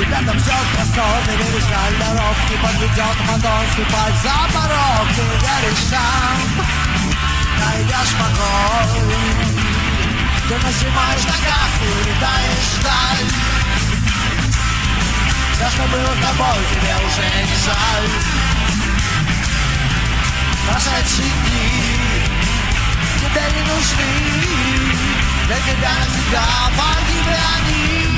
Ребятам все простор, ты веришь на дорожке, подведет мотор, ступать за порог. Ты веришь сам, найдешь покой. Ты нажимаешь на газ и улетаешь вдаль. Все, что было с тобой, тебе уже не жаль. Прошедшие дни тебе не нужны, для тебя навсегда погибли они.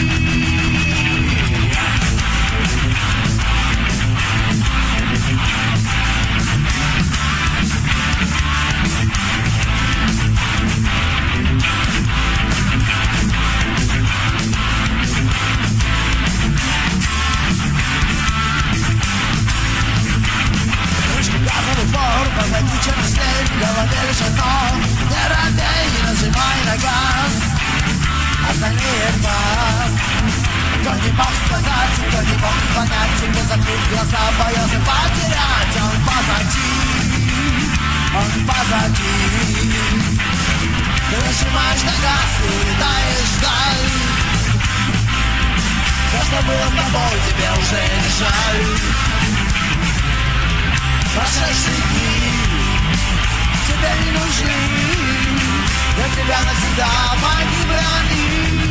Позади черный снег, в голове лишь одно: не робей, не нажимай на газ, остальные так. Кто не мог сказать, кто не мог понять, кто закрыть глаза, боялся потерять. Он позади, он позади. Ты нажимаешь на газ и улетаешь вдаль. Все, что было с тобой, тебе уже не жаль. Прошедшие дни тебе не нужны, для тебя навсегда погибли они.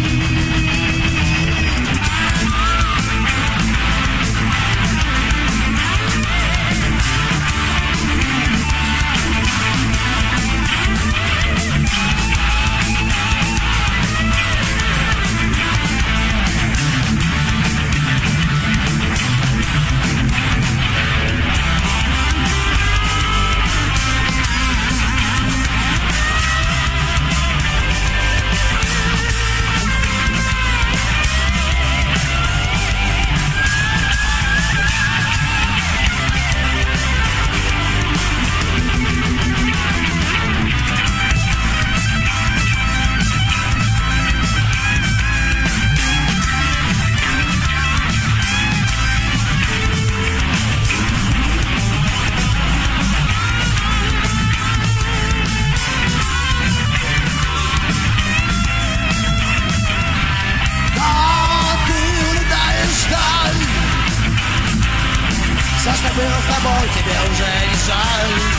Все, что было с тобой, тебе уже не жаль.